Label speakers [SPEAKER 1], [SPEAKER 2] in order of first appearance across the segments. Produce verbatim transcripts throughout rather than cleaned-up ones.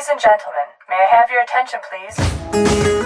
[SPEAKER 1] Ladies and gentlemen, may I have your attention, please?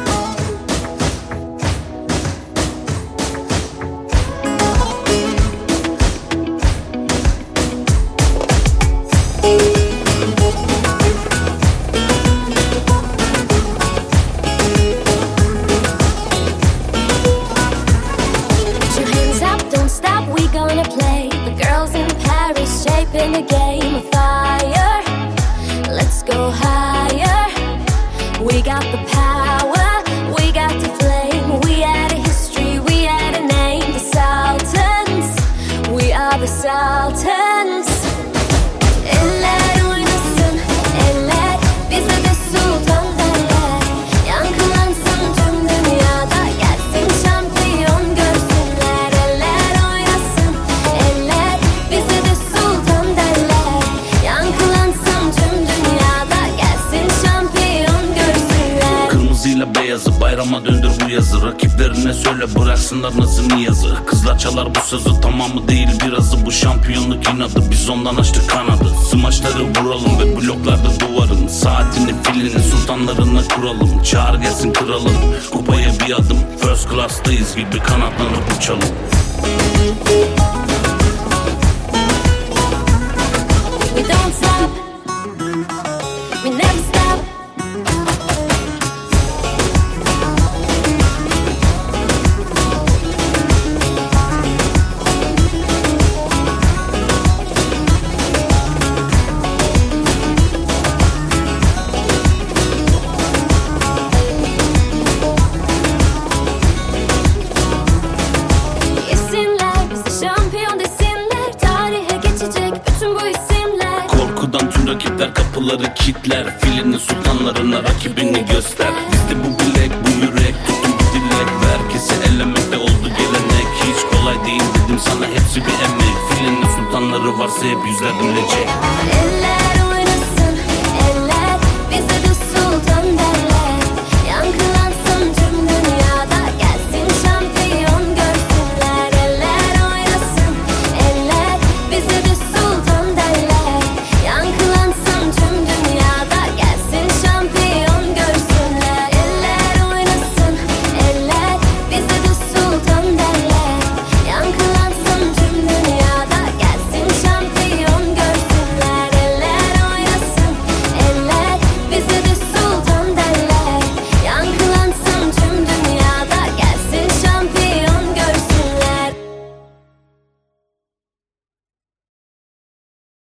[SPEAKER 2] In a game of fire, let's go higher. We got the power, we got the flame. We had a history, we had a name. The Sultans, we are the Sultans. Eller oynasın, eller bize de sultan derler. Yankılansın tüm dünyada, gelsin şampiyon görsünler. Eller oynasın, eller bize de sultan derler. Yankılansın tüm dünyada, gelsin şampiyon görsünler.
[SPEAKER 3] Kırmızıyla beyazı bayrama döndür bu yazı. Rakiplerine söyle bıraksınlar nazı niyazı. Kızlar çalar bu sözü, tamamı değil birazı. Bu şampiyonluk inadı, biz ondan açtık kanadı. Smaçları vuralım ve bloklarda duvarın saatini filini sultanlarına kuralım. Çağır gelsin kralım, kupaya bir adım. First class'tayız gibi kanatlanıp uçalım.
[SPEAKER 2] We don't stop, we never stop. Yesinler, bizi şampiyon desinler. Tarihe geçecek bütün bu isimler.
[SPEAKER 3] Korkudan tüm rakipler kapıları kilitler. Filinin sultanlarına rakibini göster. Bizde bu bilek, bu yürek, tutun bir dilek. Herkesi ellemekte oldu gelenek. Hiç kolay değil dedim sana, hepsi bir emek. Filinin sultanları varsa hep yüzler gülecek.
[SPEAKER 2] Eller